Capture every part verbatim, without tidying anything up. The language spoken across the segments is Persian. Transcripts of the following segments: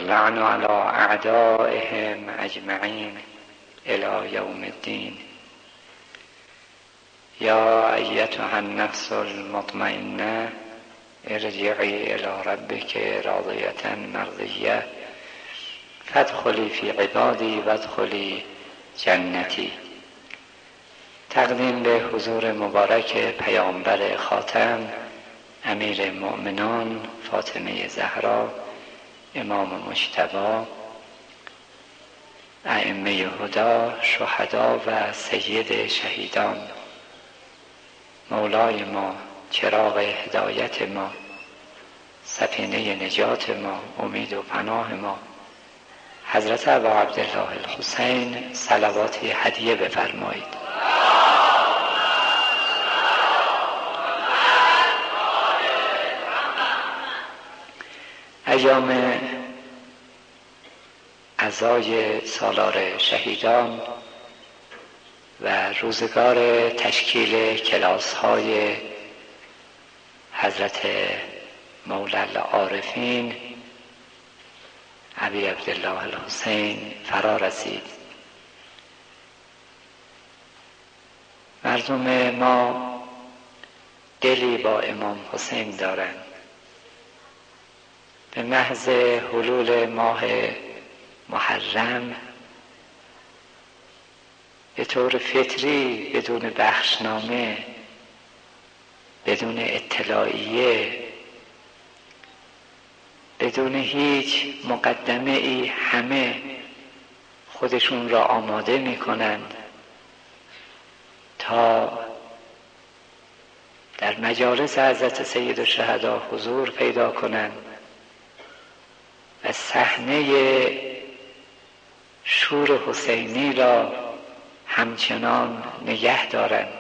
واللعن على اعدائهم اجمعین الی یوم الدین. یا ایتها النفس المطمئنه ارجعی الی ربک راضیة مرضیه فادخلی فی عبادی وادخلی جنتی. تقدیم به حضور مبارک پیامبر خاتم امیر المؤمنان فاطمه زهرا، امام مجتبی، ائمه هدا، شهدا و سید شهیدان، مولای ما، چراغ هدایت ما، سفینه نجات ما، امید و پناه ما، حضرت ابا عبدالله الحسین صلواتی هدیه بفرمایید. ایام عزای سالار شهیدان و روزگار تشکیل کلاس های حضرت مولا العارفین ابی عبدالله الحسین فرا رسید. مردم ما دلی با امام حسین دارند. به محض حلول ماه محرم به طور فطری بدون بخشنامه، بدون اطلاعیه، بدون هیچ مقدمه ای همه خودشون را آماده می کنند تا در مجالس حضرت سید الشهدا حضور پیدا کنند و صحنه شور حسینی را همچنان نگه دارند.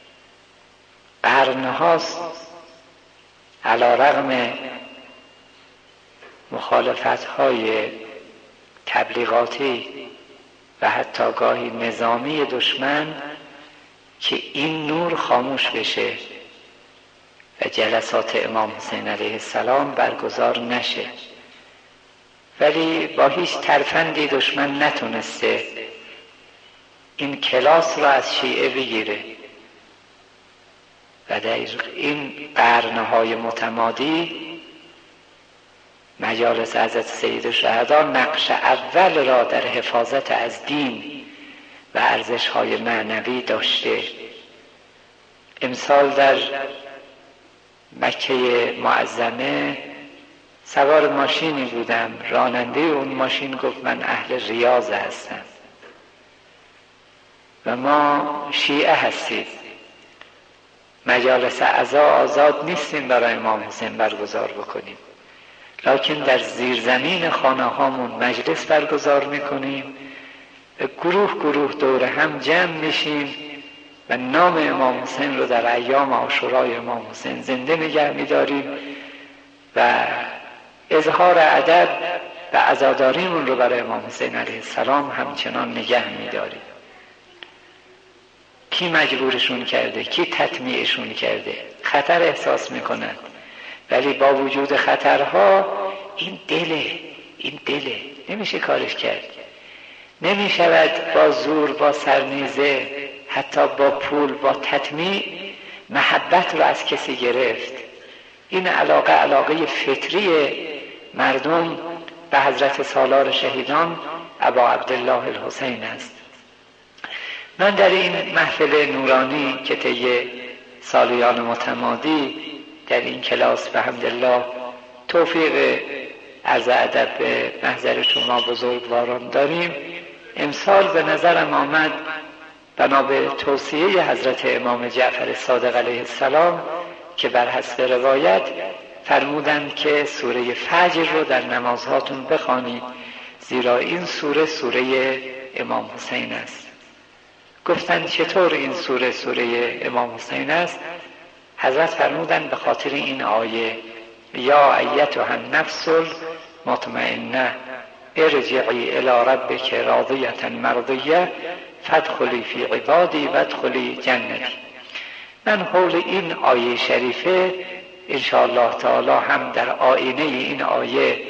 قرنهاست علی رغم مخالفت‌های تبلیغاتی و حتی گاهی نظامی دشمن که این نور خاموش بشه و جلسات امام حسین علیه السلام برگزار نشه، ولی با هیچ ترفندی دشمن نتونسته این کلاس را از شیعه بگیره و در این قرنهای متمادی مجالس حضرت سید الشهدا نقش اول را در حفاظت از دین و ارزش‌های معنوی داشته. امسال در مکه معظمه سوار ماشینی بودم، راننده اون ماشین گفت من اهل ریاض هستم و ما شیعه هستیم، مجالس عزا آزاد نیستیم برای امام حسین برگزار بکنیم، لکن در زیرزمین خانه هامون مجلس برگزار میکنیم و گروه گروه دور هم جمع میشیم و نام امام حسین رو در ایام عاشورای امام حسین زنده نگه میداریم و اظهار ادب و عزاداریمون رو برای امام حسین علیه السلام همچنان نگه میداریم. کی مجبورشون کرده؟ کی تطمیعشون کرده؟ خطر احساس میکنند، ولی با وجود خطرها این دله این دله نمیشه کارش کرد. نمیشود با زور، با سرنیزه، حتی با پول، با تطمیع محبت رو از کسی گرفت. این علاقه علاقه فطری مردم به حضرت سالار شهیدان ابا عبدالله الحسین است. من در این محفل نورانی که طی سالیان متمادی در این کلاس به حمدالله توفیق عرض ادب به محضر شما بزرگواران داریم، امسال به نظرم آمد بنا به توصیه حضرت امام جعفر صادق علیه السلام که بر حسب روایت فرمودند که سوره فجر رو در نمازهاتون بخوانید، زیرا این سوره سوره امام حسین است. گفتند چطور این سوره سوره امام حسین است؟ حضرت فرمودند به خاطر این آیه یا ایتها النفس المطمئنه ارجعی الی ربک راضیة مرضیه فادخلی فی عبادی وادخلی جنتی. من حول این آیه شریفه انشاءالله تعالی هم در آینه این آیه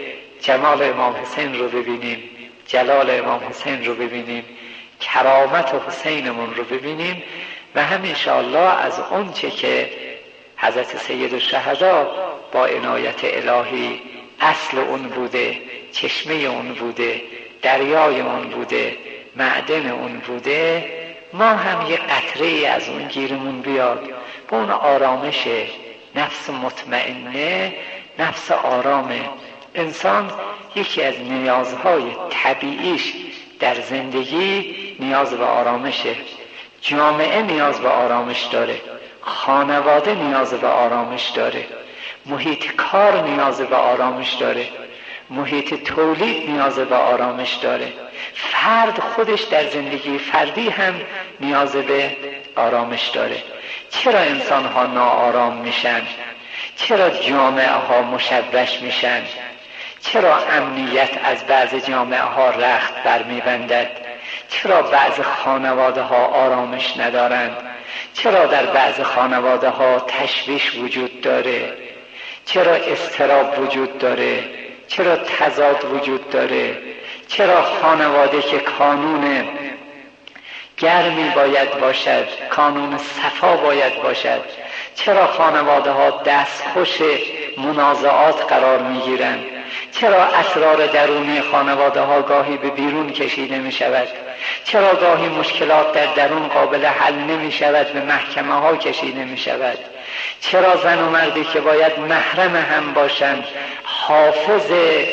جمال امام حسین رو ببینیم، جلال امام حسین رو ببینیم، کرامت حسینمون رو ببینیم و هم انشاءالله از اون چه که حضرت سید الشهدا با عنایت الهی اصل اون بوده، چشمه اون بوده، دریای اون بوده، معدن اون بوده، ما هم یه قطره از اون گیرمون بیاد، با اون آرامش نفس مطمئنه، نفس آرامه. انسان یکی از نیازهای طبیعیش در زندگی نیاز به آرامشه. جامعه نیاز به آرامش داره، خانواده نیاز به آرامش داره، محیط کار نیاز به آرامش داره، محیط تولید نیاز به آرامش داره، فرد خودش در زندگی فردی هم نیاز به آرامش داره. چرا انسان ها ناآرام میشن؟ چرا جامعه ها مشوش میشن؟ چرا امنیت از بعض جامعه ها رخت برمیبندد؟ چرا بعض خانواده ها آرامش ندارند؟ چرا در بعض خانواده ها تشویش وجود داره؟ چرا اضطراب وجود داره؟ چرا تضاد وجود داره؟ چرا خانواده که کانون گرمی باید باشد، کانون صفا باید باشد، چرا خانواده ها دستخوش منازعات قرار میگیرند؟ چرا اسرار درونی خانواده ها گاهی به بیرون کشیده می شود؟ چرا گاهی مشکلات در درون قابل حل نمی شود به محکمه ها کشیده می شود؟ چرا زن و مردی که باید محرم هم باشند، حافظ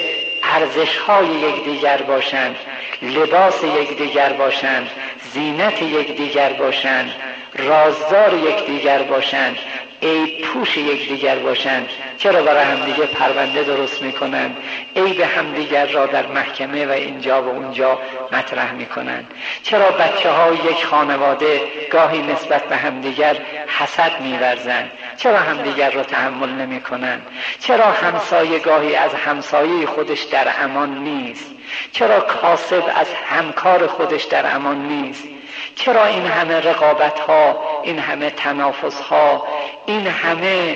ارزش های یکدیگر باشند، لباس یکدیگر باشند، زینت یکدیگر باشند، رازدار یکدیگر باشند، عیب پوش یکدیگر باشند، چرا برای همدیگه پرونده درست میکنند، عیب همدیگر را در محکمه و اینجا و اونجا مطرح میکنند؟ چرا بچه های یک خانواده گاهی نسبت به همدیگر حسد میورزند؟ چرا همدیگر را تحمل نمیکنند؟ چرا همسایه گاهی از همسایه خودش در امان نیست؟ چرا کاسب از همکار خودش در امان نیست؟ چرا این همه رقابت ها، این همه تنافس ها، این همه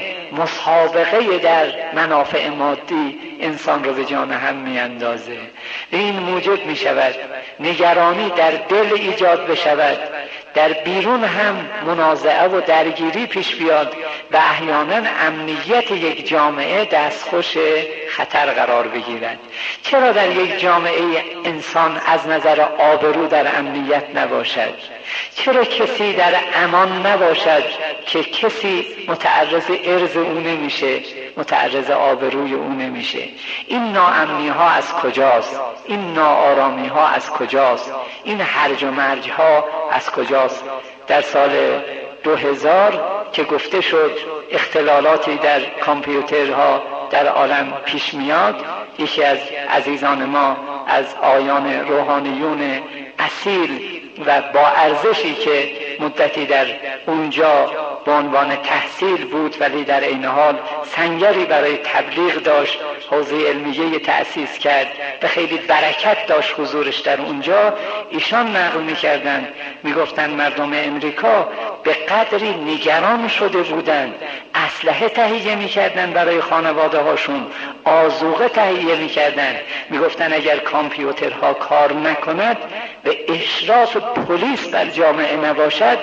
مسابقه در منافع مادی انسان رو به جان هم می اندازه؟ این موجب می شود نگرانی در دل ایجاد بشود، در بیرون هم منازعه و درگیری پیش بیاد و احیانا امنیت یک جامعه دستخوش خطر قرار بگیرد. چرا در یک جامعه انسان از نظر آبرو در امنیت نباشد؟ چرا کسی در امان نباشد که کسی متعرض ارز او نمیشه، متعرض آبروی او نمیشه؟ این ناامنی ها از کجاست؟ این ناآرامی ها از کجاست؟ این هرج و مرج ها از کجاست؟ در سال دو هزار که گفته شد اختلالاتی در کامپیوترها در عالم پیش میاد، یکی از عزیزان ما از آیان روحانیون اصیل و با ارزشی که مدتی در اونجا به عنوان تحصیل بود ولی در این حال سنگری برای تبلیغ داشت، حوزه علمیه تأسیس کرد و خیلی برکت داشت حضورش در اونجا، ایشان نقل می‌کردند، میگفتند مردم امریکا به قدری نگران شده بودند، اسلحه تهیه می‌کردند برای خانواده هاشون، آذوقه تهیه می‌کردند، میگفتند اگر کامپیوترها کار نکند و اشراف پلیس بر جامعه نباشد،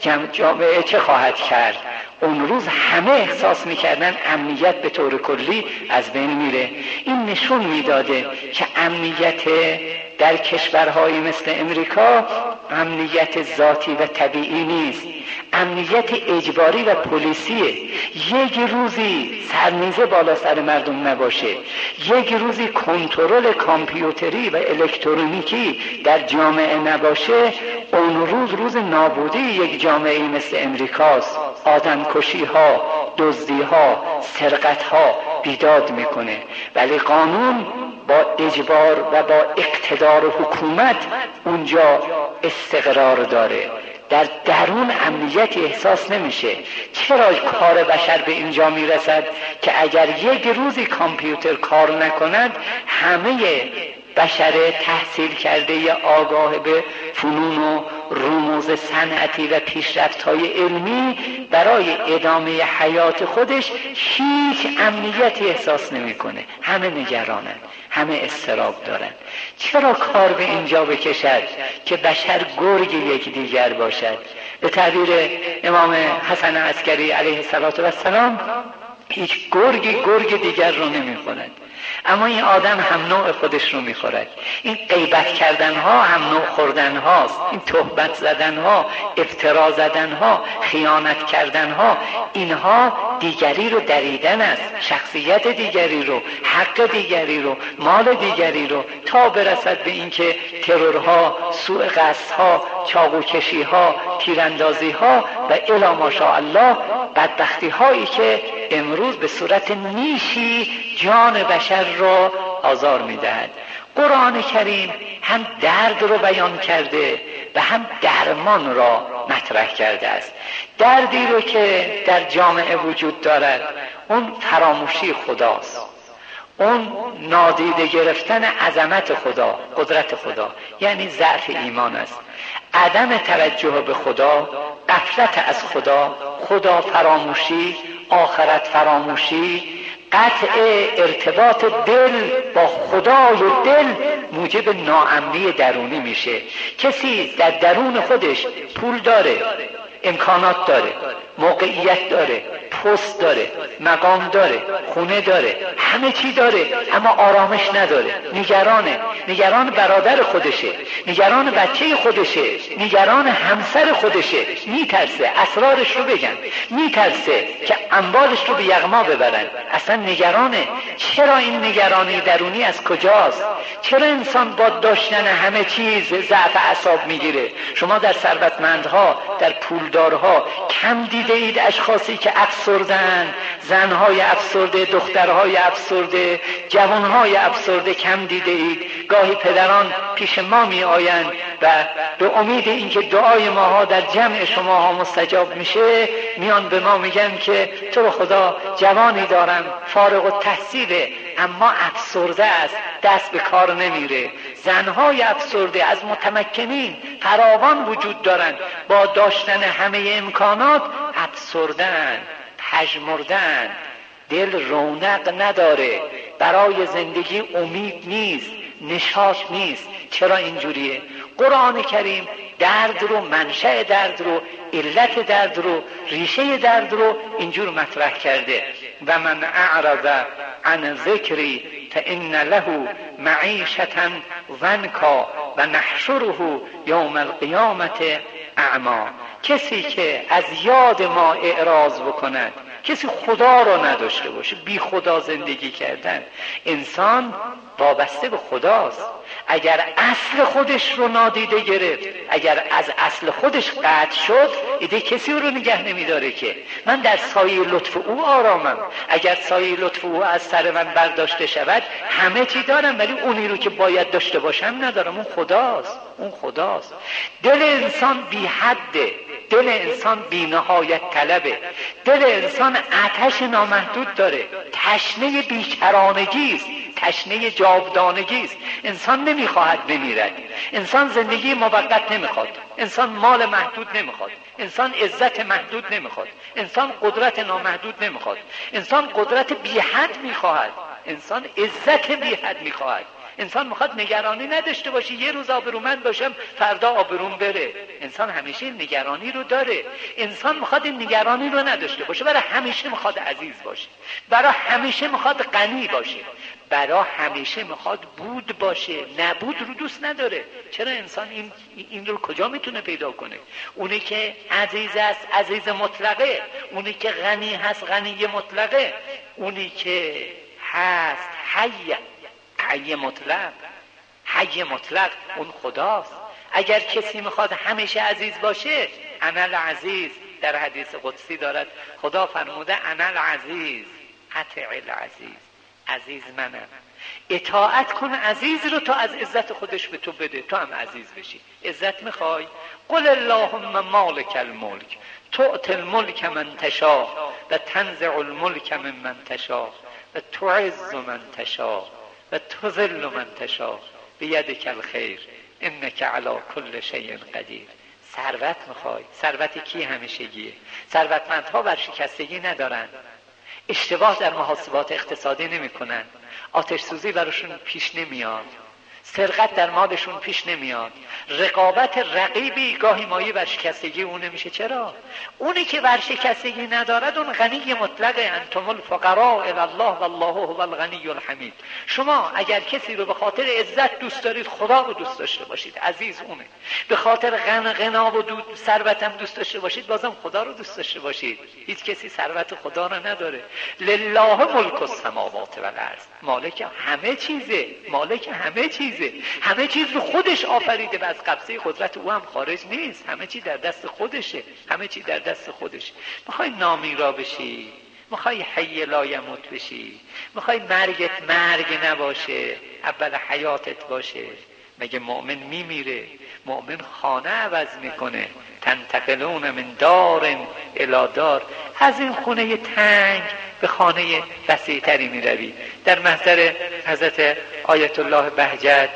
جامعه چه خواهد کرد؟ اون روز همه احساس میکردن امنیت به طور کلی از بین میره. این نشون میداده که امنیت در کشورهایی مثل امریکا امنیت ذاتی و طبیعی نیست، امنیت اجباری و پلیسیه. یک روزی سرمیزه بالا سر مردم نباشه، یک روزی کنترل کامپیوتری و الکترونیکی در جامعه نباشه، اون روز روز نابودی یک جامعه مثل امریکاست. آدم کشی ها، دزدی ها، سرقت ها بیداد میکنه، ولی قانون با اجبار و با اقتدار حکومت اونجا استقرار داره، در درون امنیتی احساس نمیشه. چرا کار بشر به اینجا میرسد که اگر یک روزی کامپیوتر کار نکند همه بشر تحصیل کرده یا آگاه به فنون و رموز صنعتی و پیشرفت‌های علمی برای ادامه حیات خودش هیچ امنیتی احساس نمی‌کنه. همه نگرانن، همه اضطراب دارن. چرا کار به اینجا بکشد که بشر گرگ یکدیگر باشد؟ به تعبیر امام حسن عسکری علیه السلام هیچ گرگی گرگ دیگر رو نمیخورد، اما این آدم هم نوع خودش رو میخورد. این غیبت کردن ها هم نوع خوردن هاست، این تهمت زدن ها، افترا زدن ها، خیانت کردن ها، اینها دیگری رو دریدن است، شخصیت دیگری رو، حق دیگری رو، مال دیگری رو، تا برسد به اینکه ترورها، سوء قصدها، چاقوکشی ها، تیراندازی ها و الی ماشاءالله بدبختی هایی که امروز به صورت نیشی جان بشر را آزار میدهد. قرآن کریم هم درد رو بیان کرده و هم درمان را مطرح کرده است. دردی رو که در جامعه وجود دارد اون فراموشی خداست، اون نادیده گرفتن عظمت خدا، قدرت خدا، یعنی ضعف ایمان است، عدم توجه به خدا، غفلت از خدا، خدا فراموشی، آخرت فراموشی، قطع ارتباط دل با خدای دل موجب ناامنی درونی میشه. کسی در درون خودش پول داره، امکانات داره، موقعیت داره، پست داره، مقام داره، خونه داره، همه چی داره، اما آرامش نداره، نگرانه، نگران برادر خودشه، نگران بچه خودشه، نگران همسر خودشه، میترسه اسرارش رو بگن، میترسه که اموالش رو به یغما ببرن، اصلا نگرانه. چرا این نگرانی درونی از کجاست؟ چرا انسان با داشتن همه چیز ضعف اعصاب میگیره؟ شما در ثروتمندها، در پولدارها کم دیده اید اشخاصی که افسردن، زنهای افسرده، دخترهای افسرده، جوانهای افسرده کم دیده اید؟ گاهی پدران پیش ما می آیند و به امید اینکه دعای ماها در جمع شماها مستجاب میشه میان به ما میگن که تو رو خدا جوانی دارم فارغ التحصیله اما افسرده است، دست به کار نمیره. زنهای افسرده از متمکنین فراوان وجود دارند، با داشتن همه امکانات افسردن، پژمردن، دل رونق نداره، برای زندگی امید نیست، نشاط نیست. چرا اینجوریه؟ قرآن کریم درد رو، منشأ درد رو، علت درد رو، ریشه درد رو اینجور مطرح کرده. و من اعرض عن ذکری فإن له معیشة ضنکا و نحشره یوم القیامة اعما. کسی که از یاد ما اعراض بکند، کسی خدا رو نداشته باشه، بی خدا زندگی کردن، انسان وابسته به خداست. اگر اصل خودش رو نادیده گرفت، اگر از اصل خودش قطع شد، ایده کسی رو نگه نمیداره که من در سایه لطف او آرامم. اگر سایه لطف او از سر من برداشته شود همه چی دارم، ولی اونی رو که باید داشته باشم ندارم. اون خداست، اون خداست. دل انسان بی حده، دل انسان بی نهایت طلبه، دل انسان آتش نامحدود داره، تشنه بیکرانگی است، تشنه جاودانگی است. انسان نمیخواهد بمیرد، انسان زندگی موقت نمیخواد، انسان مال محدود نمیخواد، انسان عزت محدود نمیخواد، انسان قدرت نامحدود نمیخواد، انسان قدرت بی حد میخواهد، انسان عزت بی حد میخواهد. انسان میخواد نگرانی نداشته باشه، یه روز آبرومند باشم فردا آبروم بره. انسان همیشه نگرانی رو داره. انسان میخواد این نگرانی رو نداشته باشه، برای همیشه میخواد عزیز باشه، برای همیشه میخواد غنی باشه، برای همیشه میخواد بود باشه، نبود رو دوست نداره. چرا انسان این این رو کجا میتونه پیدا کنه؟ اونی که عزیز است عزیز مطلقه، اونی که غنی هست غنی مطلقه، اونی که هست حی حی مطلق، حی مطلق اون خداست. اگر کسی میخواد همیشه عزیز باشه، انا العزیز در حدیث قدسی دارد خدا فرموده انا العزیز اطع العزیز، عزیز منم، اطاعت کن عزیز رو تا از عزت خودش به تو بده، تو هم عزیز بشی. عزت میخوای؟ قل اللهم مالک الملک تؤتی الملک من تشاء و تنزع الملک ممن تشاء و تعز من تشاء و تذل من تشاء بیدک الخیر انک علی کل شیء قدیر. ثروت میخوای؟ ثروت کی همیشگیه؟ ثروتمندها ورشکستگی ندارن، اشتباه در محاسبات اقتصادی نمیکنن، آتش سوزی براشون پیش نمیاد، سرقت در مالشون پیش نمیاد، رقابت رقیبی گاهی مایه ورشکستگی اون نمیشه. چرا؟ اونی که ورشکستگی ندارد اون غنی مطلقه. انتم الفقراء الی الله والله هو الغنی الحمید. شما اگر کسی رو به خاطر عزت دوست دارید، خدا رو دوست داشته باشید، عزیز اونه. به خاطر غنا غنا و دود ثروتم دوست داشته باشید، بازم خدا رو دوست داشته باشید. هیچ کسی ثروت خدا رو نداره. لله ملک السماوات و الارض. مالک همه چیزه، مالک همه چیزه، همه چیز رو خودش آفریده و از قبضه قدرت او هم خارج نیست. همه چی در دست خودشه، همه چی در دست خودشه. میخوای نامیرا بشی، میخوای حی لا یموت بشی، میخوای مرگت مرگ نباشه، اول حیاتت باشه. مگه مؤمن میمیره؟ مؤمن خانه عوض میکنه. تنتقلون من دار الی دار. از این خونه تنگ به خانه وسیع‌تری میروی. در محضر حضرت آیت الله بهجت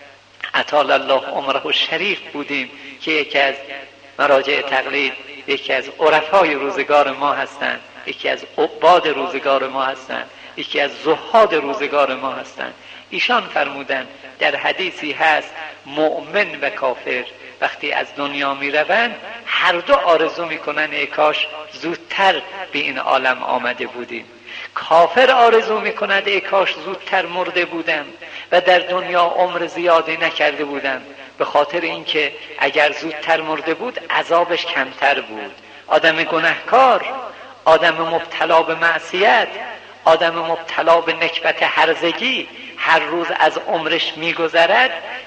اطال الله عمره الشریف بودیم که یکی از مراجع تقلید، یکی از عرفای روزگار ما هستند، یکی از عباد روزگار ما هستند، یکی از زهاد روزگار ما هستند. ایشان فرمودند در حدیثی هست مؤمن و کافر وقتی از دنیا می روند هر دو آرزو می کنن ای کاش زودتر به این عالم آمده بودیم. کافر آرزو می کند ای کاش زودتر مرده بودم و در دنیا عمر زیادی نکرده بودم، به خاطر اینکه اگر زودتر مرده بود عذابش کمتر بود. آدم گناهکار، آدم مبتلا به معصیت، آدم مبتلا به نکبت هرزگی هر روز از عمرش میگذرد،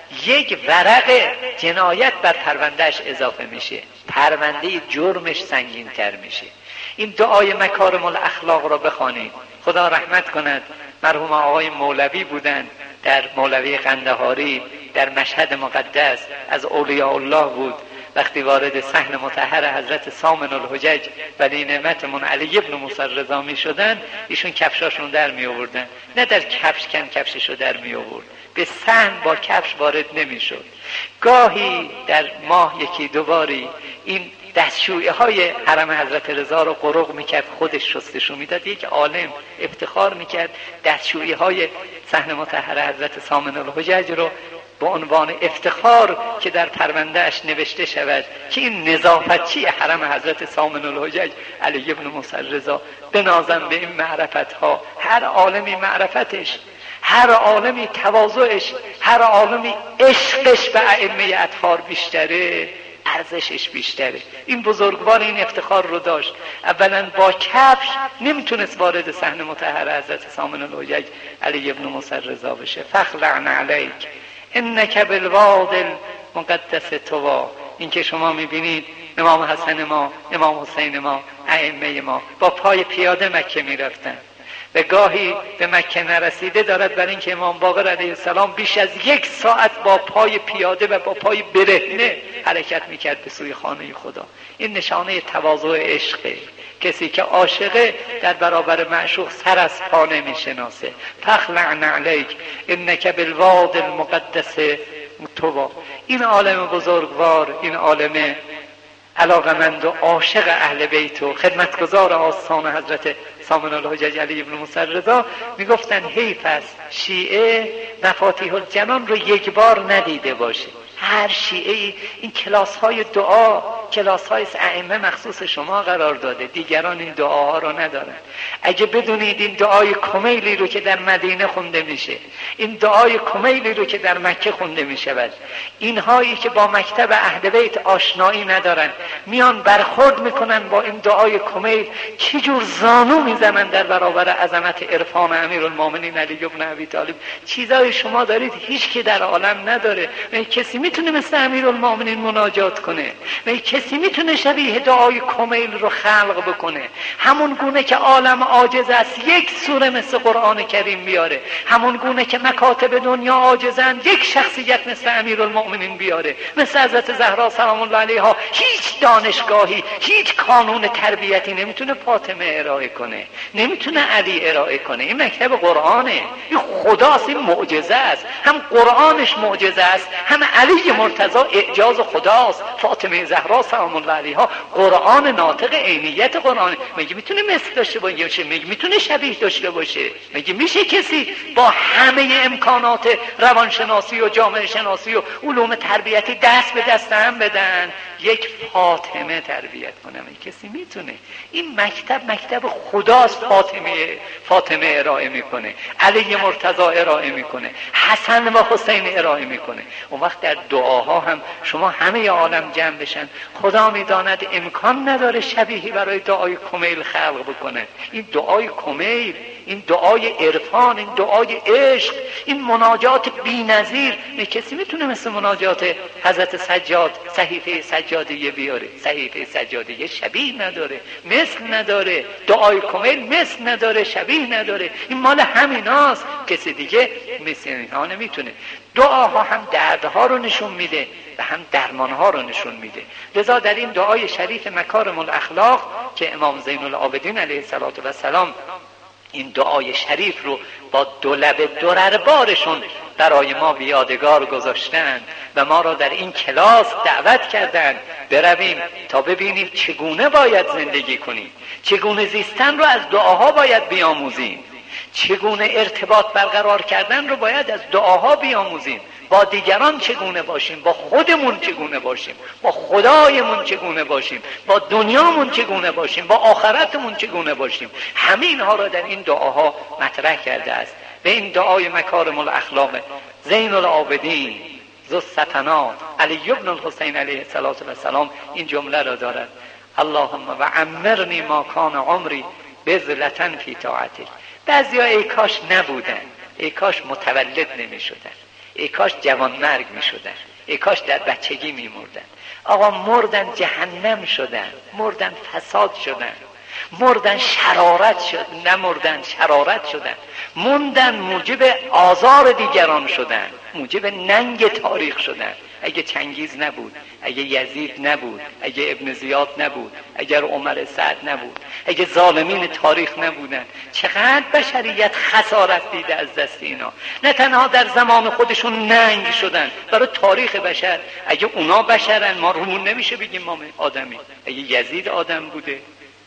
یک ورق جنایت بر پروندهش اضافه میشه، پرونده جرمش سنگین تر میشه. این دعای مکارم الاخلاق را بخوانید. خدا رحمت کند، مرحوم آقای مولوی بودند، در مولوی قندهاری در مشهد مقدس، از اولیاء الله بود. وقتی وارد صحن مطهر حضرت سامن الحجج ولی نعمتمون علی ابن موسی رضا می شدن، ایشون کفشاشون در می آوردن، نه در کفش کن کفششو در می آورد، به صحن با کفش وارد نمی شد. گاهی در ماه یکی دوباری این دستشویی های حرم حضرت رضا رو قرق میکرد، خودش شستشو میداد. یک عالم افتخار میکرد دستشویی های صحن مطهر حضرت سامن الحجج رو با عنوان افتخار که در پروندهش نوشته شود که این نظافتچی حرم حضرت سامن الحجج علی ابن موسی رضا بنازم به این معرفت ها. هر عالمی معرفتش، هر عالمی تواضعش، هر عالمی عشقش به ائمه اطهار بیشتره، ارزشش بیشتره. این بزرگوار این افتخار رو داشت. اولا با کفش نمیتونست وارد صحن مطهر حضرت سامن الحجج علی ابن موسی رضا بشه. فخلعن علیک انک بالواد المقدس طوا. این که شما میبینید امام حسن ما، امام حسین ما، ائمه ما با پای پیاده مکه میرفتن و گاهی به مکه نرسیده دارد برای اینکه امام باقر علیه السلام بیش از یک ساعت با پای پیاده و با پای برهنه حرکت میکرد به سوی خانه خدا. این نشانه تواضع عشقه. کسی که عاشقه در برابر معشوق سر از پا نمیشناسه. فخلعن علیک انک بالواد المقدس طوا. این عالم بزرگوار، این عالم علاقمند و عاشق اهل بیت و خدمتگزار آستان حضرت سامن الحجج علی ابن موسی رضا میگفتن حیف است شیعه مفاتیح الجنان رو یک بار ندیده باشه. هر شیعه این کلاس های دعا، کلاس های ائمه مخصوص شما قرار داده، دیگران این دعاها رو ندارن. اگه بدونید این دعای کمیلی رو که در مدینه خونده میشه، این دعای کمیلی رو که در مکه خونده میشود، اینهایی که با مکتب اهل بیت آشنایی ندارن میان برخورد میکنن با این دعای کمیل، چه جور زانو میزنن در برابر عظمت عرفان امیرالمومنین علی بن ابی طالب. چیزای شما دارید هیچ کی در عالم نداره. کسی میتونه مثل امیرالمومنین مناجات کنه؟ کسی کسی میتونه شبیه دعای کمیل رو خلق بکنه؟ همون گونه که عالم عاجز است یک سوره مثل قرآن کریم بیاره، همون گونه که مکاتب دنیا عاجزند یک شخصیت مثل امیرالمؤمنین بیاره، مثل حضرت زهرا سلام الله علیها. هیچ دانشگاهی، هیچ کانون تربیتی نمیتونه فاطمه ارائه کنه، نمیتونه علی ارائه کنه. این مکتب قرآنه، این خداست، این معجزه است. هم قرآنش معجزه است، هم علی مرتضی اعجاز خداست. فاطمه زهرا سلام الله علیها قرآن ناطق عینیت قرآن. مگه میتونه مثل داشته باشه؟ مگه میتونه شبیه داشته باشه؟ مگه میشه کسی با همه امکانات روانشناسی و جامعه شناسی و علوم تربیتی دست به دست هم بدن یک فاطمه تربیت کنه؟ مگه کسی میتونه؟ این مکتب مکتب خداست. فاطمه فاطمه ارائه میکنه، علی مرتضی ارائه میکنه، حسن و حسین ارائه میکنه. اون وقت در دعاها هم شما همه عالم جمع بشن، خدا میداند امکان نداره شبیهی برای دعای کمیل خلق بکنه. این دعای کمیل، این دعای عرفان، این دعای عشق، این مناجات بی‌نظیر، نه کسی میتونه مثل مناجات حضرت سجاد صحیفه سجادیه بیاره؟ صحیفه سجادیه شبیه نداره، مثل نداره. دعای کمیل مثل نداره، شبیه نداره. این مال همیناست، کسی دیگه مثل اینها نمیتونه. دعاها هم دردها رو نشون میده و هم درمانها رو نشون میده. لذا در این دعای شریف مکارم الاخلاق که امام زین العابدین علیه السلام این دعای شریف رو با دو لب درربارشون برای ما به یادگار گذاشتن و ما را در این کلاس دعوت کردند برویم تا ببینیم چگونه باید زندگی کنیم، چگونه زیستن رو از دعاها باید بیاموزیم، چگونه ارتباط برقرار کردن رو باید از دعاها بیاموزیم، با دیگران چگونه باشیم، با خودمون چگونه باشیم، با خدایمون چگونه باشیم، با دنیامون چگونه باشیم، با آخرتمون چگونه باشیم. همین ها را در این دعاها مطرح کرده است. به این دعای مکارم الاخلاق زین العابدین ذو السطنات علی ابن الحسین علیه السلام این جمله را دارد: اللهم و عمرنی ما کان عمری بذلة فی طاعتک. بعضیا ای کاش نبودن، ای کاش متولد نمی شدن، ای کاش جوان مرگ می شدن، ای کاش در بچگی می مردن. آقا مردن جهنم شدن، مردن فساد شدن، مردن شرارت شد، نمردن شرارت شدن، موندن موجب آزار دیگران شدن، موجب ننگ تاریخ شدن. اگه چنگیز نبود، اگه یزید نبود، اگه ابن زیاد نبود، اگر عمر سعد نبود، اگه ظالمین تاریخ نبودن، چقدر بشریت خسارت دیده از دست اینا. نه تنها در زمان خودشون ننگ شدن برای تاریخ بشر. اگه اونا بشرن ما رومون نمیشه بگیم ما آدمی. اگه یزید آدم بوده،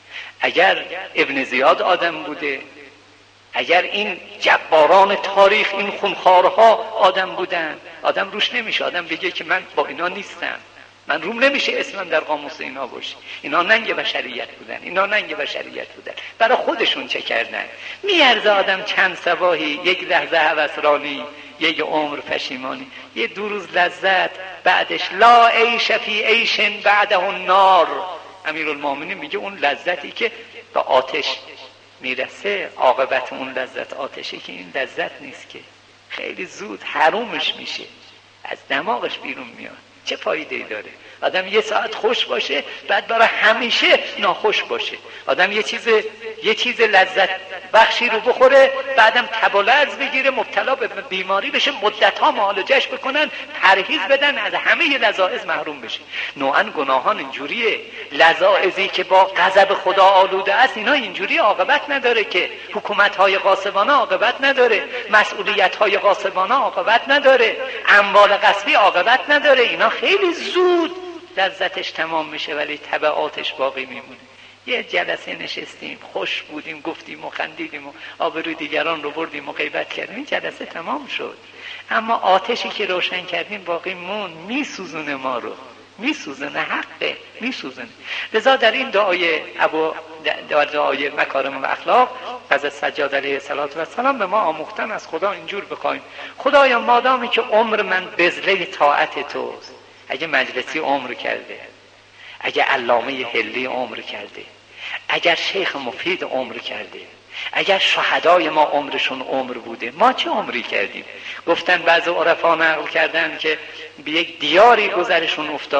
اگر ابن زیاد آدم بوده، اگر این جباران تاریخ، این خونخوارها آدم بودن، آدم روش نمیشه. آدم بگه که من با اینا نیستم، من روم نمیشه اسمم در قاموس اینا باشه. اینا ننگ بشریت بودن، اینا ننگ بشریت بودن. برای خودشون چه کردن؟ میارزه آدم چند صباحی، یک لحظه هوسرانی، یک عمر پشیمانی، یه دو روز لذت، بعدش لا عیش فی عیش بعده النار. امیرالمومنین میگه اون لذتی که به آتش میرسه، عاقبت اون لذت آتشه، که این لذت نیست، که خیلی زود حرومش میشه، از دماغش بیرون میاد. چه فایده‌ای داره؟ آدم یه ساعت خوش باشه بعد برای همیشه ناخوش باشه. آدم یه چیز یه چیز لذت بخشی رو بخوره بعدم تب و لرز بگیره، مبتلا به بیماری بشه، مدت‌ها معالجهش بکنن، پرهیز بدن، از همه لذائذ محروم بشه. نوعاً گناهان اینجوریه. لذائذی که با غضب خدا آلوده است اینا اینجوری عاقبت نداره، که حکومت‌های غاصبانه عاقبت نداره، مسئولیت‌های غاصبانه عاقبت نداره، اموال غصبی عاقبت نداره. اینا خیلی زود لذتش تمام میشه ولی تبعاتش باقی میمونه. یه جلسه نشستیم، خوش بودیم، گفتیم و خندیدیم و آبروی دیگران رو بردیم و غیبت کردیم، این جلسه تمام شد. اما آتشی که روشن کردیم باقی مون، میسوزونه ما رو، میسوزونه، حقه، میسوزونه. لذا در این دعای ابو در دعای مکارم و اخلاق حضرت سجاد علیه السلام به ما آموختن از خدا اینجور بخوایم: خدایا مادامی که عمر من بذله طاعت توست، اگه مجلسی عمر کرده، اگه علامه حلی عمر کرده، اگر شیخ مفید عمر کرده، اگر شهدای ما عمرشون عمر بوده، ما چه عمری کردیم؟ گفتن بعض عرفا نقل کردن که به یک دیاری گذرشون افتاد،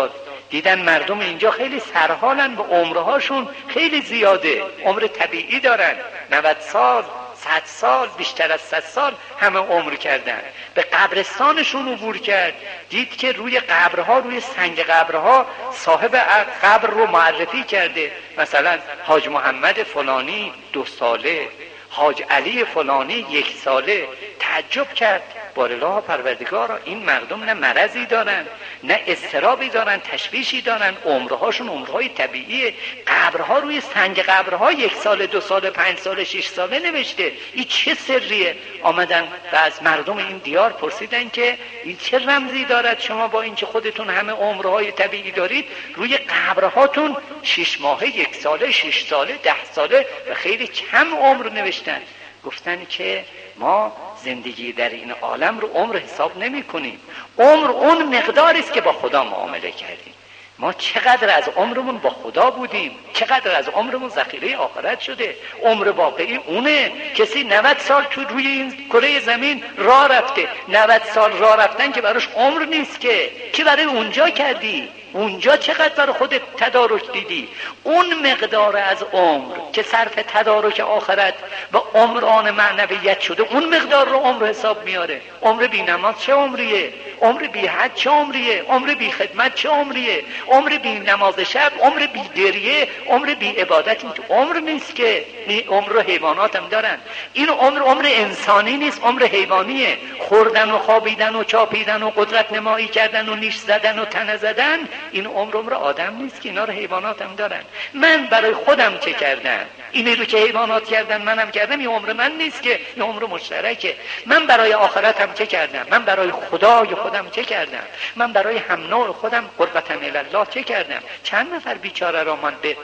دیدن مردم اینجا خیلی سرحالن، به عمرهاشون خیلی زیاده، عمر طبیعی دارن، نود سال، صد سال، بیشتر از صد سال همه عمر کردن. به قبرستانشون عبور کرد، دید که روی قبرها، روی سنگ قبرها صاحب قبر رو معرفی کرده، مثلا حاج محمد فلانی دو ساله، حاج علی فلانی یک ساله. تعجب کرد، بارالله پروردگارا، این مردم نه مرضی دارن، نه اضطرابی دارن، تشویشی دارن، عمرهاشون عمرهای طبیعیه. قبرها روی سنگ قبرها یک سال، دو سال، پنج سال، شش ساله نوشته. این چه سریه؟ آمدن و از مردم این دیار پرسیدن که این چه رمزی دارد؟ شما با اینکه خودتون همه عمرهای طبیعی دارید، روی قبرهاتون شش ماهه، یک ساله، شش ساله، ده ساله و خیلی کم عمر نوشتن. گفتن که ما زندگی در این عالم رو عمر حساب نمی کنیم. عمر اون مقداری است که با خدا معامله کردیم. ما چقدر از عمرمون با خدا بودیم، چقدر از عمرمون ذخیره آخرت شده. عمر واقعی اونه. کسی نود سال تو روی این کره زمین راه رفته، نود سال راه رفتن که براش عمر نیست که که برای اونجا کردی. اونجا چقدر برای خودت تدارک دیدی؟ اون مقدار از عمر که صرف تدارک آخرت و عمران معنویت شده، اون مقدار رو عمر حساب میاره. عمر بی نماز چه عمریه؟ عمر بی حج چه عمریه؟ عمر بی خدمت چه عمریه؟ عمر بی نماز شب، عمر بی دریه، عمر بی عبادت این عمر نیست که. عمر رو حیوانات هم دارن. این عمر عمر انسانی نیست، عمر حیوانیه. خوردن و خوابیدن و چاپیدن و قدرت نمایی کردن و نیش زدن و تنه زدن، این عمر عمر آدم نیست که. اینا رو حیوانات هم دارن. من برای خودم چه کردم؟ اینی رو که حیوانات کردن منم کردم. این عمر من نیست که، این عمر مشترکه. من برای آخرتم چه کردم؟ من برای خدای خودم چه کردم؟ من برای هم نوع خودم قربة الله چه کردم؟ چند نفر بیچاره را من به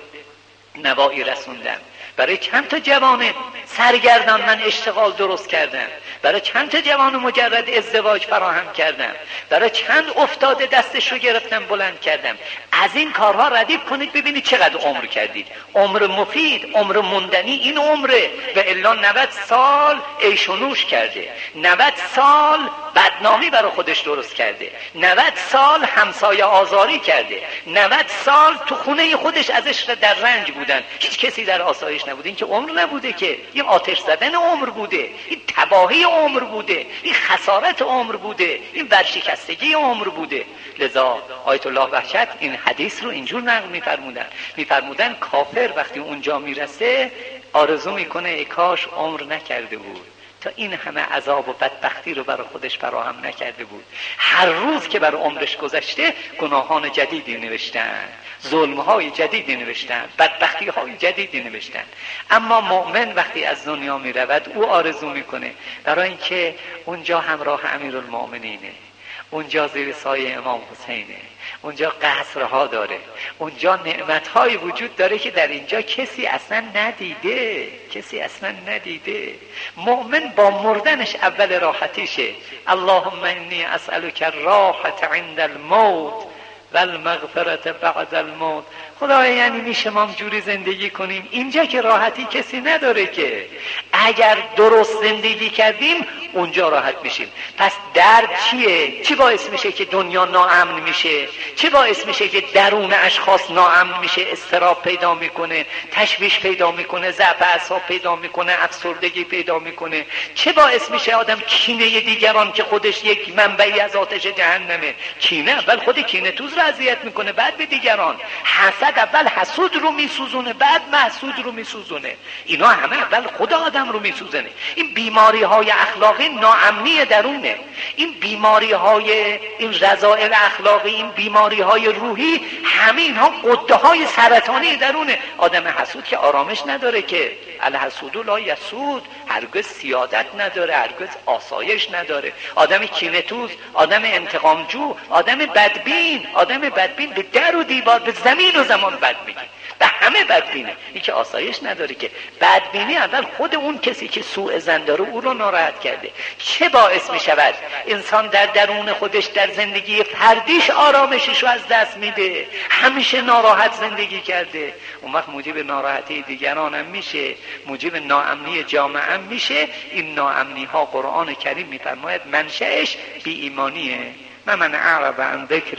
نوایی رسوندم؟ برای چند تا جوان سرگردان من اشتغال درست کردم؟ برای چند تا جوان مجرد ازدواج فراهم کردم؟ برای چند افتاده دستش رو گرفتم بلند کردم؟ از این کارها ردیف کنید ببینید چقدر عمر کردید. عمر مفید، عمر موندنی این عمره. و الا نود سال عیش و نوش کرده، نود سال بدنامی برای خودش درست کرده، نود سال همسایه آزاری کرده، نود سال تو خونه خودش ازش در رنج بودن، هیچ کسی در آسایش نبوده. این که عمر نبوده که، این آتش زدن عمر بوده، این تباهی عمر بوده، این خسارت عمر بوده، این ورشکستگی عمر بوده. لذا آیت الله وحشت این حدیث رو اینجور نقل می‌فرمودن. می‌فرمودن کافر وقتی اونجا میرسه آرزو میکنه ای کاش عمر نکرده بود، تا این همه عذاب و بدبختی رو برای خودش فراهم نکرده بود. هر روز که بر عمرش گذشته گناهان جدیدی نوشتن، ظلم‌های جدیدی نوشتن، بدبختی‌های جدیدی نوشتن. اما مؤمن وقتی از دنیا میرود او آرزو میکنه برای اینکه اونجا همراه امیرالمؤمنینه، اونجا زیر سایه امام حسینه، اونجا قصرها داره، اونجا نعمت‌های وجود داره که در اینجا کسی اصلا ندیده، کسی اصلا ندیده. مؤمن با مردنش اول راحتیشه. اللهم انی اسألک الراحة عند الموت و المغفرة بعد الموت. خدایا یعنی میشه ما جوری زندگی کنیم اینجا که راحتی کسی نداره که. اگر درست زندگی کردیم اونجا راحت میشیم. پس درد چیه؟ چی باعث میشه که دنیا ناامن میشه؟ چی باعث میشه که درون اشخاص ناامن میشه، اضطراب پیدا میکنه، تشویش پیدا میکنه، ضعف اعصاب پیدا میکنه، افسردگی پیدا میکنه؟ چه باعث میشه آدم کینه دیگران که خودش یک منبعی از آتش جهنمه؟ کینه اول خود کینه توز رو اذیت میکنه، بعد به دیگران. حسد اول حسود رو میسوزونه، بعد محسود رو میسوزونه. اینا همه اول خود آدم رو میسوزونه. این بیماری های اخلاقی ناامنی درونه. این بیماری های این رذائل اخلاقی، این بیماری های روحی، همین ها قده های سرطانی درونه. آدم حسود که آرامش نداره که. الحسود لا یسود، هرگز سیادت نداره، هرگز آسایش نداره. آدم کینه‌توز، آدم انتقامجو، آدم بدبین، آدم بدبین به در و دیوار، به زمین و زمان بد میگه، به همه بدبینه. این که آسایش نداره که. بدبینی اول خود اون کسی که سوء ظن داره او رو ناراحت کرده. چه باعث می شود انسان در درون خودش در زندگی فردیش آرامشش رو از دست میده، همیشه ناراحت زندگی کرده. اون وقت موجب ناراحتی دیگران هم میشه، موجب ناامنی جامعه هم میشه. این ناامنی ها قرآن کریم میفرماید منشأش بی ایمانیه. من من اعرض عن ذکری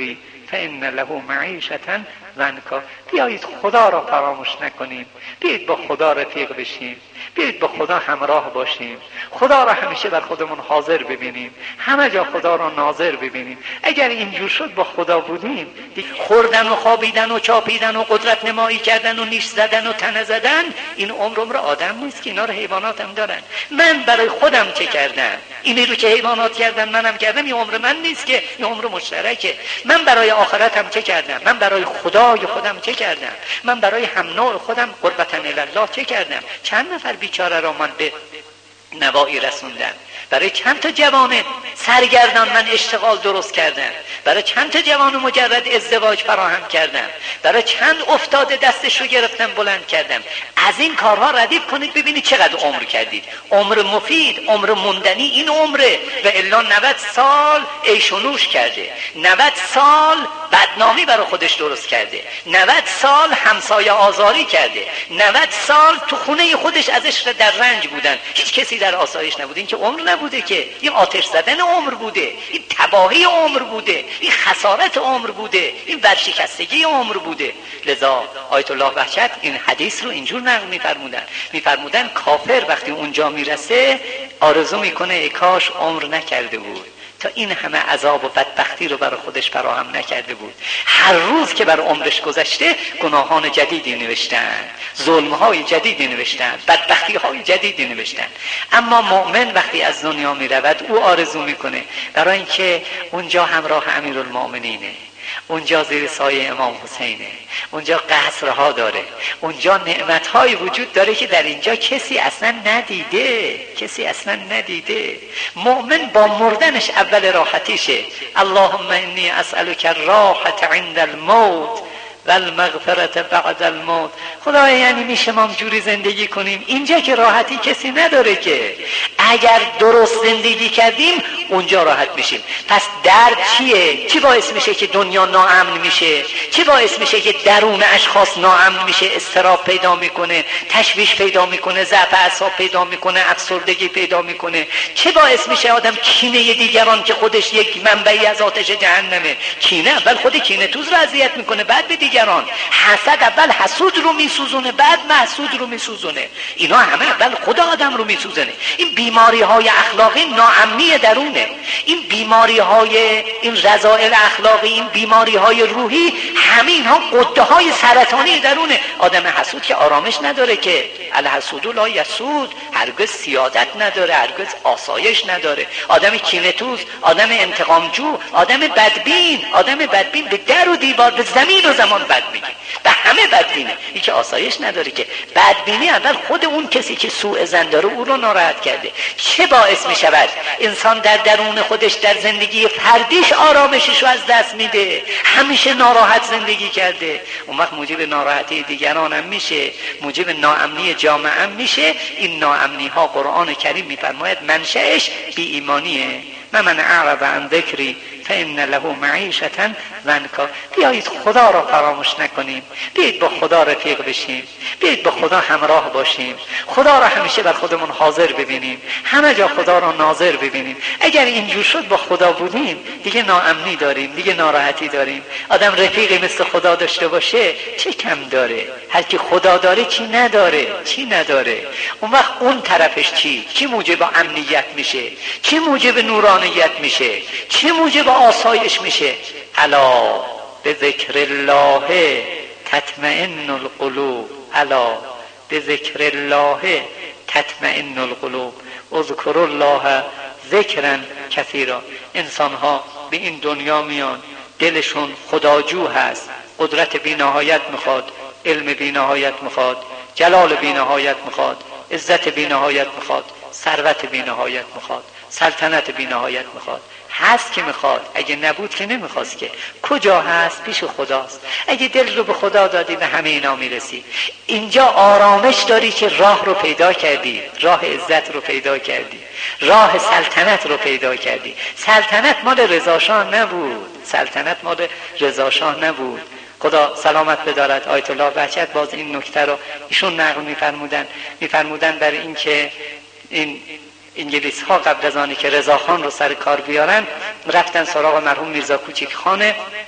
فان له معیشة ضنکا. بیایید خدا را فراموش نکنیم، بیایید با خدا رفیق بشیم، بیایید با خدا همراه باشیم، خدا را همیشه بر خودمون حاضر ببینیم، همه جا خدا را ناظر ببینیم. اگر اینجور شد با خدا بودیم، خوردن و خوابیدن و چاپیدن و قدرت نمایی کردن و نیش زدن و تنه زدن، این عمر عمر آدم نیست که، اینا رو حیوانات هم دارن. من برای خودم چه کردم؟ اینی رو که حیوانات کردن منم کردم. این عمر من نیست که، این عمر مشترکه. من برای آخرتم چه کردم؟ من برای خدای خودم چه کردم؟ من برای هم نوع خودم قربتن الله چه کردم؟ چند نفر بیچاره را من به نوایی رسوندم؟ برای چند تا جوان سرگردان من اشتغال درست کردم؟ برای چند تا جوان مجرد ازدواج فراهم کردم؟ برای چند افتاده دستش رو گرفتم بلند کردم؟ از این کارها ردیف کنید ببینید چقدر عمر کردید. عمر مفید، عمر موندنی این عمره. و الا نود سال عیش و نوش کرده، نود سال بدنامی برای خودش درست کرده، نود سال همسایه آزاری کرده، نود سال تو خونه خودش ازش در رنج بودن، هیچ کسی در آسایش نبود. این که عمر نبوده که، این آتش زدن عمر بوده، این تباهی عمر بوده، این خسارت عمر بوده، این ورشکستگی عمر بوده. لذا آیت الله وحشت این حدیث رو اینجور نقل می‌فرمودن می‌فرمودن کافر وقتی اونجا میرسه آرزو میکنه ای کاش عمر نکرده بود، تا این همه عذاب و بدبختی رو برای خودش فراهم نکرده بود. هر روز که بر عمرش گذشته گناهان جدیدی نوشتن، ظلم‌های جدیدی نوشتن، بدبختی‌های جدیدی نوشتن. اما مؤمن وقتی از دنیا میرود او آرزو میکنه برای اینکه اونجا همراه امیرالمؤمنینه، اونجا زیر سایه امام حسینه، اونجا قصرها داره، اونجا نعمت‌های وجود داره که در اینجا کسی اصلا ندیده، کسی اصلا ندیده. مؤمن با مردنش اول راحتیشه. اللهم انی اسألک الراحة عند الموت و المغفرت بعد الموت. خدا یعنی میشه ما جوری زندگی کنیم اینجا که راحتی کسی نداره که. اگر درست زندگی کردیم اونجا راحت میشیم. پس درد چیه؟ چی باعث میشه که دنیا ناامن میشه؟ چی باعث میشه که درون اشخاص ناامن میشه، اضطراب پیدا میکنه، تشویش پیدا میکنه، ضعف اعصاب پیدا میکنه، افسردگی پیدا میکنه؟ چه باعث میشه آدم کینه دیگران که خودش یک منبعی از آتش جهنمه؟ کینه اول خود کینه توز رو اذیت میکنه، بعد به دیگران. حسد اول حسود رو میسوزونه، بعد محسود رو میسوزونه. اینا همه اول خود آدم رو میسوزونه. این بیماری های اخلاقی ناامنی درونه، این بیماری های این رذائل اخلاقی، این بیماری های روحی، همین ها قده های سرطانی درونه. آدم حسود که آرامش نداره که، الحسود لا یسود، هرگز سیادت نداره، هرگز آسایش نداره. آدم کینه‌توز، آدم انتقامجو، آدم بدبین، آدم بدبین به در و دیوار، به زمین و زمان بد میگه، به همه بدبینه. این که آسایش نداره که. بدبینی اول خود اون کسی که سوء ظن داره او رو ناراحت کرده. چه باعث می شود انسان در درون خودش در زندگی فردیش آرامشش رو از دست میده، همیشه ناراحت زندگی کرده. اون وقت موجب ناراحتی دیگران هم میشه، موجب ناامنی جامعه هم میشه. این ناامنی ها قرآن کریم میفرماید منشأش بی ایمانیه. من اعرض عن ذکری فإن له معیشة ضنکا. بیایید خدا را فراموش نکنیم، بیایید با خدا رفیق بشیم، بیایید با خدا همراه باشیم، خدا را همیشه بر خودمون حاضر ببینیم، همه جا خدا را ناظر ببینیم. اگر اینجور شد با خدا بودیم دیگه ناامنی داریم، دیگه ناراحتی داریم. آدم رفیقی مثل خدا داشته باشه چه کم داره؟ هر کی خدا داره چی نداره؟ چی نداره؟ اون وقت اون طرفش چی؟ چی موجب امنیت میشه؟ چی موجب نورانیت میشه؟ چی موجب آسایش میشه؟ الا به ذکر الله تطمئن القلوب، الا به ذکر الله تطمئن القلوب، اذکر الله ذکرا کثیرا. انسان ها به این دنیا میان دلشون خداجو هست، قدرت بی نهایت میخواد، علم بی نهایت میخواد، جلال بی نهایت میخواد، عزت بی نهایت میخواد، ثروت بی نهایت میخواد، سلطنت بی نهایت میخواد. هست که میخواد، اگه نبود که نمیخواست که. کجا هست؟ پیش خداست. اگه دل رو به خدا دادی به همه اینا میرسی. اینجا آرامش داری که راه رو پیدا کردی، راه عزت رو پیدا کردی، راه سلطنت رو پیدا کردی. سلطنت مال رضا شاه نبود، سلطنت مال رضا شاه نبود. خدا سلامت بدارد. آیت الله وحشت باز این نکته رو ایشون نقل میفرمودن میفرمودن برای اینکه این انگلیس ها قبل از آنی که رضا خان رو سر کار بیارن رفتن سراغ مرحوم میرزا کوچک خانه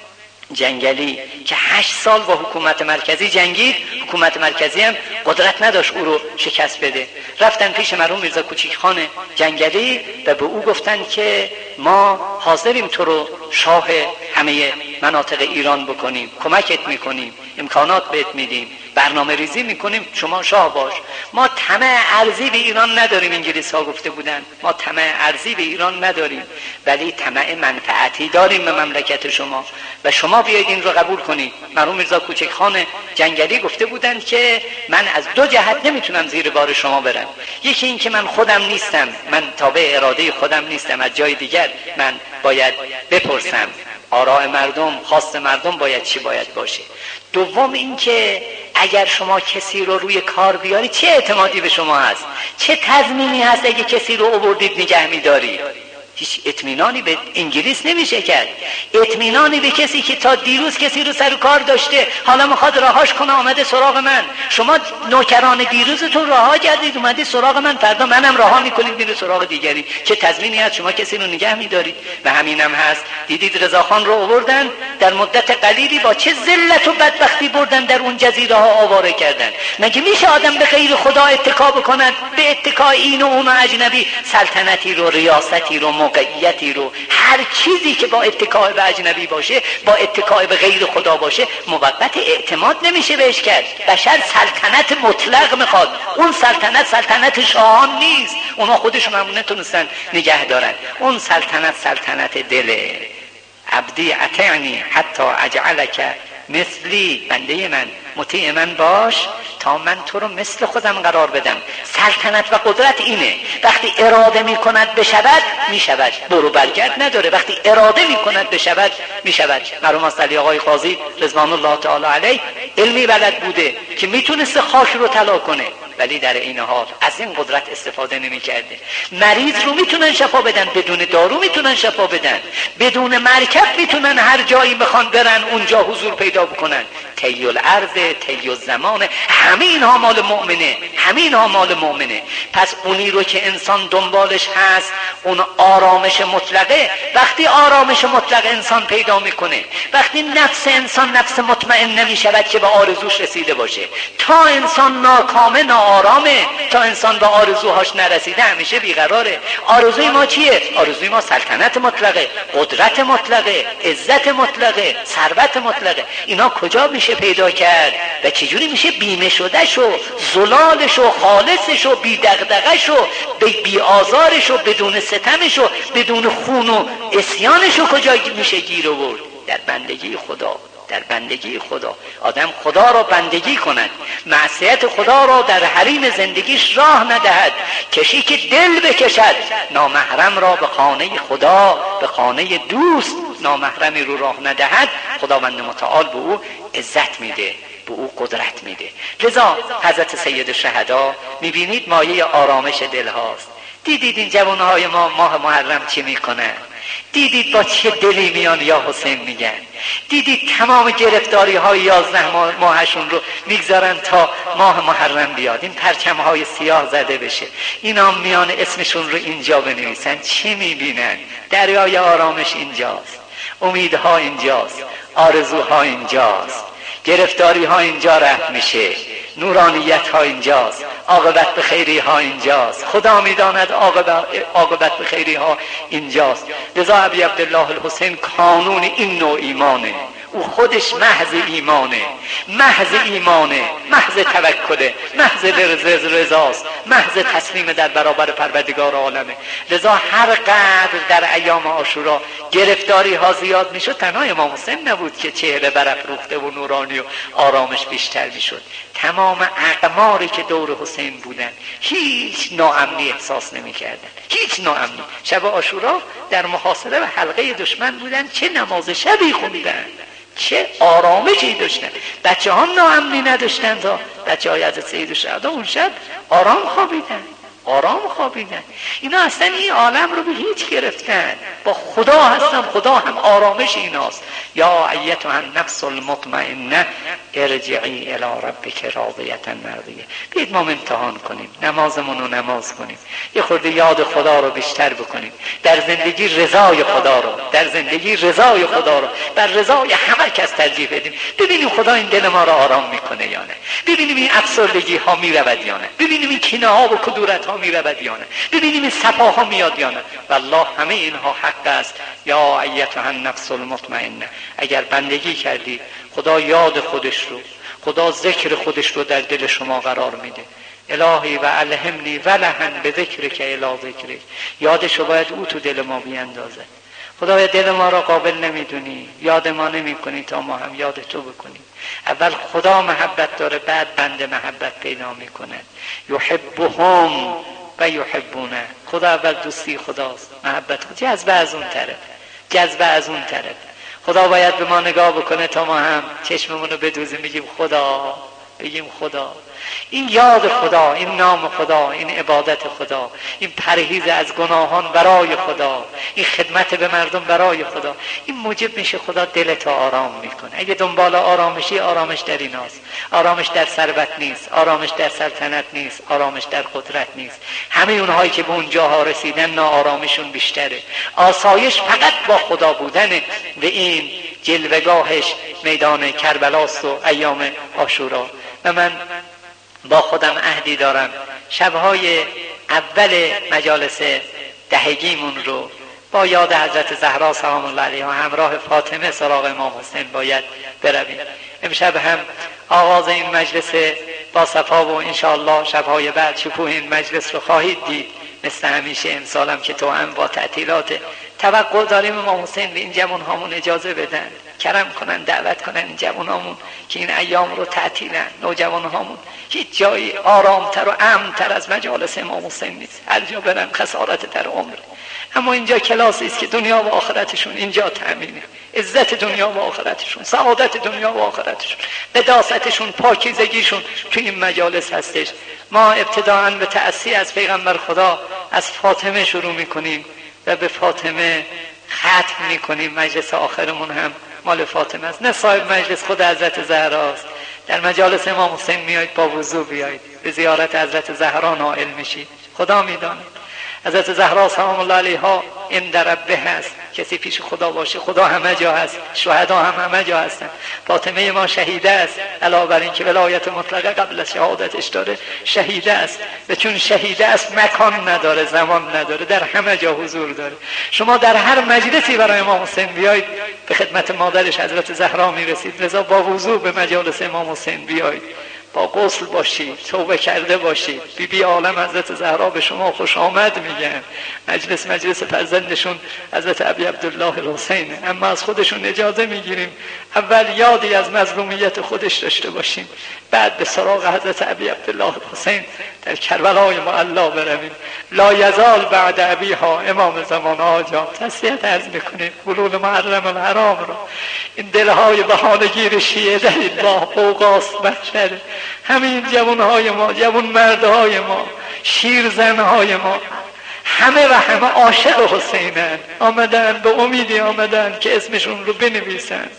جنگلی که هشت سال با حکومت مرکزی جنگید، حکومت مرکزی هم قدرت نداشت او رو شکست بده. رفتن پیش مرحوم میرزا کوچیکخان جنگلی و به او گفتن که ما حاضریم تو رو شاه همه مناطق ایران بکنیم، کمکت میکنیم، امکانات بهت میدیم، برنامه ریزی میکنیم، شما شاه باش. ما طمع ارضی به ایران نداریم، انگلیس ها گفته بودن ما طمع ارضی به ایران نداریم، ولی طمع منفعتی داریم به مملکت شما و شما بیایید این رو قبول کنید. مرحوم میرزا کوچکخان جنگلی گفته بودند که من از دو جهت نمیتونم زیر بار شما برم. یکی این که من خودم نیستم، من تابع اراده خودم نیستم، از جای دیگر من باید بپرسم آراء مردم، خواست مردم باید چی باید باشه. دوم این که اگر شما کسی رو روی کار بیاری چه اعتمادی به شما هست، چه تضمینی هست اگه کسی رو آوردید نگه میداری؟ هیچ اطمینانی به انگلیس نمیشه کرد، اطمینانی به کسی که تا دیروز کسی رو سر کار داشته حالا میخواد رهاش کنه آمده سراغ من. شما نوکران دیروزتون رها کردید اومدید سراغ من، فردا منم رها میکنید میره سراغ دیگری. چه تضمینی هست شما کسی رو نگه میدارید؟ و همینم هست. دیدید رضاخان رو آوردن در مدت قلیلی با چه ذلت و بدبختی بردن در اون جزیره ها آواره کردن. مگه میشه آدم به غیر خدا اتکا بکنن؟ به اتکا این و اون و اجنبی، سلطنتی رو، ریاستی رو، موقعیتی رو، هر چیزی که با اتکای به اجنبی باشه، با اتکای به غیر خدا باشه، موقت اعتماد نمیشه بهش کرد. بشر سلطنت مطلق میخواد. اون سلطنت سلطنت شاهان نیست، اونا خودشون هم نتونستن نگه دارن. اون سلطنت سلطنت دله. عبدی اطعنی حتی اجعلک مثلی، بنده من مطیع من باش تا من تو رو مثل خودم قرار بدم. سلطنت و قدرت اینه، وقتی اراده میکند بشود میشود، برو برگرد نداره. وقتی اراده میکند بشود میشود. مرحوم استعلی آقای قاضی رضوان الله تعالی علیه علمی بلد بوده که میتونست خاک رو طلا کنه، ولی در این حال از این قدرت استفاده نمی‌کرده. مریض رو میتونن شفا بدن، بدون دارو میتونن شفا بدن، بدون مرکب میتونن هر جایی بخوان برن اونجا حضور پیدا بکنن. طی الارض، طی الزمان، همه اینها مال مؤمنه، همه اینها مال مؤمنه. پس اونی رو که انسان دنبالش هست اون آرامش مطلقه. وقتی آرامش مطلق انسان پیدا میکنه، وقتی نفس انسان نفس مطمئن نمیشود که به آرزوش رسیده باشه. تا انسان ناکامه، ناآرامه، تا انسان به آرزوهاش نرسیده همیشه بیقراره. آرزوی ما چیه؟ آرزوی ما سلطنت مطلقه، قدرت مطلقه، عزت مطلقه، ثروت مطلقه. اینا کجا میشه پیدا کرد و چجوری میشه بیمه شده شو، زلالش و خالصش و بی دغدغش و بی آزارش و بدون ستمش و بدون خون و عصیانش و کجا میشه گیر آورد؟ در بندگی خدا. در بندگی خدا آدم خدا را بندگی کند، معصیت خدا را در حریم زندگیش راه ندهد. کشی که دل بکشد نامحرم را به خانه خدا، به خانه دوست نامحرمی رو راه ندهد، خداوند متعال به او عزت میده، به او قدرت میده. لذا حضرت سید الشهدا میبینید مایه آرامش دل هاست. دیدید این جوانهای ما ماه محرم چی میکنن؟ دیدید با چه دلی میان یا حسین میگن؟ دیدید تمام گرفتاری های یازده ماه ماهشون رو میگذارن تا ماه محرم بیاد، این پرچم های سیاه زده بشه، اینا میان اسمشون رو اینجا بنویسن. چی میبینن؟ دریای آرامش اینجاست، امیدها اینجاست، آرزوها اینجاست، گرفتاری ها اینجا رفت میشه، نورانیت ها اینجاست، عاقبت به خیری ها اینجاست. خدا میداند عاقبت به خیری ها اینجاست. لذا ابی عبدالله الحسین کانون این نوع ایمانه. او خودش محض ایمانه، محض ایمانه، محض توکله، محض رضاست، محض تسلیم در برابر پروردگار عالمه. لذا هر قدر در ایام عاشورا گرفتاری ها زیاد میشد، تنها امام حسین نبود که چهره برافروخته و نورانی و آرامش بیشتر میشد. تمام اقماری که دور حسین بودن هیچ ناامنی احساس نمیکردن، هیچ ناامنی. شب عاشورا در محاصره و حلقه دشمن بودن، چه نماز شبی خوندن، چه آرامشی داشتن. بچه ها ناامنی نداشتن. تا بچه های حضرت سید الشهدا اون شب آرام خوابیدن، آرام خوابیدن. اینا اصلا این عالم رو به هیچ گرفتن. با خدا هستن، خدا هم آرامش ایناست. یا ایتها النفس المطمئنه ارجعی الی ربک راضیة مرضیه. بیاید ما امتحان کنیم، نمازمون رو نماز کنیم، یه خورده یاد خدا رو بیشتر بکنیم، در زندگی رضای خدا رو در زندگی رضای خدا رو بر رضای همه کس ترجیح بدیم. ببینیم خدا این دل ما رو آرام میکنه یا نه، ببینیم این افسردگی ها میرود یا نه، ببینیم این کینه ها و کدورت ها میرود یا نه، ببینیم این صفا ها میاد یا نه. والله همه اینها حق است. یا ایتها النفس المطمئنه. اگر بندگی کردی، خدا یاد خودش رو، خدا ذکر خودش رو در دل شما قرار میده. الهی و الهمنی ولهن به ذکر که الی ذکری. یادشو باید او تو دل ما بیاندازه. خدایا دل ما را قابل نمیدونی، یاد ما نمی کنی تا ما هم یاد تو بکنیم. اول خدا محبت داره، بعد بنده محبت پیدا میکنه. یحبهم و یحبونه. خدا اول دوستی خداست، محبت خدا، جذبه از اون طرف، جذبه از اون طرف. خدا باید به ما نگاه بکنه تا ما هم چشممون رو بدوزیم بگیم خدا، بگیم خدا. این یاد خدا، این نام خدا، این عبادت خدا، این پرهیز از گناهان برای خدا، این خدمت به مردم برای خدا، این موجب میشه خدا دلت آرام میکنه. اگه دنبال آرامشی، آرامش در ایناست. آرامش در ثروت نیست، آرامش در سلطنت نیست، آرامش در قدرت نیست. همه اونهایی که به اونجاها رسیدن ناآرامشون بیشتره. آسایش فقط با خدا بودنه و این جلوگاهش میدان کربلاست و ایام عاشورا. و من با خودم عهدی دارم شبهای اول مجالس دهگیمون رو با یاد حضرت زهرا سلام الله علیها همراه فاطمه سراغ امام حسین باید برویم. امشب هم آغاز این مجلس با صفا و انشاءالله شبهای بعد شکوه این مجلس رو خواهید دید. مثل همیشه امسالم که تو هم با تعطیلات توقع داریم امام حسین به این جوان هامون اجازه بدن، کرم کنن، دعوت کنن این جوان هامون که این ایام رو تعطیلن. نوجوان هامون هیچ جایی آرامتر و امنتر از مجالس امام حسین نیست. هر جا برن خسارت در عمر، اما اینجا کلاسی است که دنیا و آخرتشون اینجا تأمینه. عزت دنیا و آخرتشون، سعادت دنیا و آخرتشون، قداستشون، پاکیزگیشون تو این مجالس هستش. ما ابتداءً به تأسی از پیغمبر خدا از فاطمه شروع میکنیم و به فاطمه ختم میکنیم. مجلس آخرمون هم مال فاطمه است. نه صاحب مجلس خود حضرت زهرا است. در مجالس امام حسین میایید با وضو بیایید، به زیارت حضرت زهرا نائل میشید. خدا میدونه حضرت زهرا سلام الله علیها این در ربه هست. کسی پیش خدا باشه، خدا همه جا هست، شهدا هم همه جا هستن. فاطمه ما شهیده است، علاوه بر این که ولایت مطلقه قبل از شهادتش داره، شهیده است. و چون شهیده است مکان نداره، زمان نداره، در همه جا حضور داره. شما در هر مجلسی برای امام حسین بیایید به خدمت مادرش حضرت زهرا میرسید. لذا با وضو به مجالس امام حسین بیایید، با غسل باشید، توبه کرده باشید. بی بی عالم حضرت زهرا به شما خوش آمد میگن. مجلس مجلس فرزندشون حضرت ابی عبدالله الحسین. اما از خودشون اجازه میگیریم اول یادی از مظلومیت خودش داشته باشیم، بعد به سراغ حضرت ابی عبدالله الحسین در کربلای معلا برویم. لا یزال بعد ابیها امام زمان آجام تسلیت عرض میکنیم. بلول محرم الحرام رو این دلهای بهانه‌گیر شیعه در این با قوقاس محشر، همین جوانهای ما، جوان مردهای ما، شیرزنهای ما، همه و همه عاشق حسینن. آمدن به امیدی آمدن که اسمشون رو بنویسن،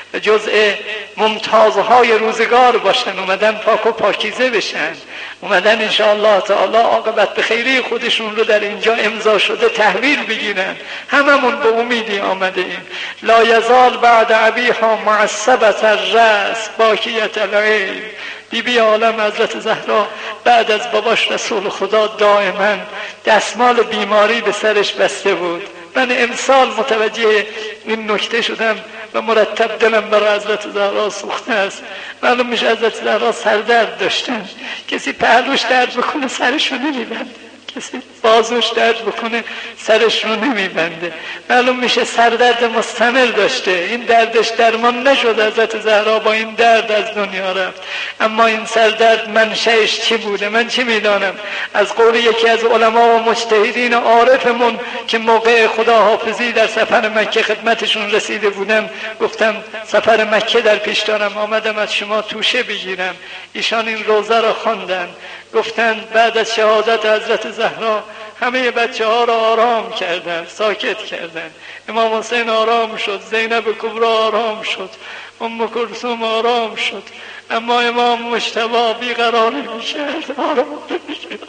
جزء ممتازهای روزگار باشن، اومدن پاک و پاکیزه بشن، اومدن انشاءالله تعالی عاقبت به خیری خودشون رو در اینجا امضا شده تحویل بگیرن. هممون به امیدی آمده ایم. لا یزال بعد ابیها معصبت الرأس باکیت العین. بی بی عالم حضرت زهرا بعد از باباش رسول خدا دائما دستمال بیماری به سرش بسته بود. من امسال متوجه این نکته شدم و مرتب دلم برای حضرت زهرا سوخته است. معلوم میشه حضرت زهرا سردرد داشتن، کسی پهلوش درد بکنه سرش رو نمیبنده، کسی بازوش درد بکنه سرش رو نمیبنده. معلوم میشه سردرد مستمر داشته. این دردش درمان نشد، حضرت زهرا با این درد از دنیا رفت. اما این سردرد منشأش چی بوده من چی میدانم. از قول یکی از علما و مجتهدین عارفمون که موقع خداحافظی در سفر مکه خدمتشون رسیده بودم، گفتم سفر مکه در پیش دارم، آمدم از شما توشه بگیرم. ایشان این روزه را خواندن. گفتن بعد از شهادت حضرت زهرا همه بچه ها را آرام کردن، ساکت کردن. امام حسین آرام شد، زینب کبری آرام شد، ام کلثوم آرام شد، اما امام مجتبی بیقرار می‌کرد، آرام نمی‌گرفت.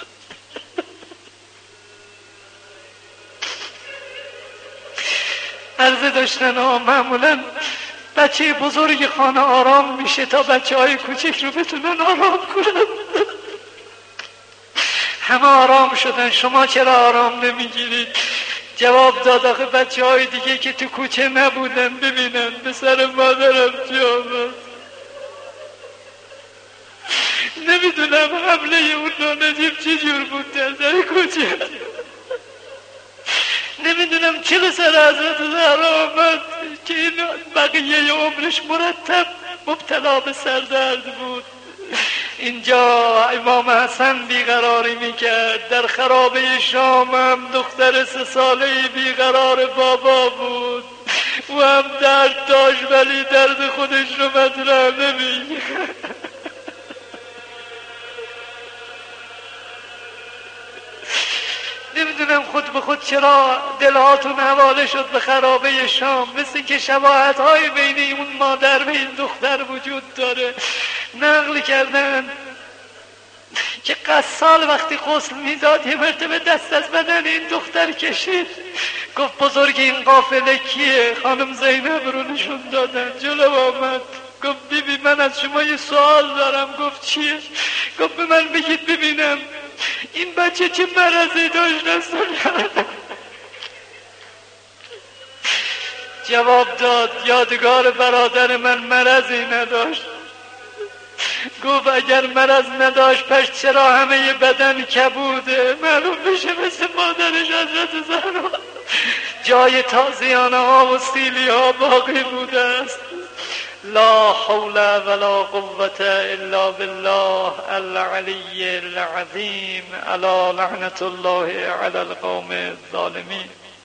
عرضه داشتن ها معمولا بچه بزرگ خانه آرام میشه تا بچه های کوچک رو بتونن آرام کنن. همه آرام شدن، شما چرا آرام نمیگیرید؟ جواب داد آخه بچه های دیگه که تو کوچه نبودن ببینن به سر مادرم چی آمد. نمیدونم حمله اون نانجیب چی جور بود در در کوچه، نمیدونم چه به سر حضرت زهرا آمد که این بقیه عمرش مرتب مبتلا به سردرد بود. اینجا امام حسن بیقراری میکرد، در خرابه شام هم دختر سه ساله‌ای بیقرار بابا بود، او هم درد داشت ولی درد خودش رو مطرح نمیکرد. نمیدونم خود به خود چرا دلهاتون حواله شد به خرابه شام، مثل که شباهت های بین اون مادر و این دختر وجود داره. نقل کردن که قصال وقتی غسل میداد یه مرتبه دست از بدن این دختر کشید، گفت بزرگ این قافله کیه؟ خانم زینب رو نشون دادن، جلو آمد گفت بی بی من از شما یه سوال دارم. گفت چیه؟ گفت به من بگید ببینم این بچه چه مرضی داشت نستون. جواب داد یادگار برادر من مرضی نداشت. گفت اگر مرض نداشت پس چرا همه بدن کبوده؟ معلوم بشه مثل مادرش حضرت زهرا جای تازیانه ها و سیلی ها باقی بوده است. لا حول ولا قوة الا بالله العلی العظیم. الا لعنت الله علی القوم الظالمین.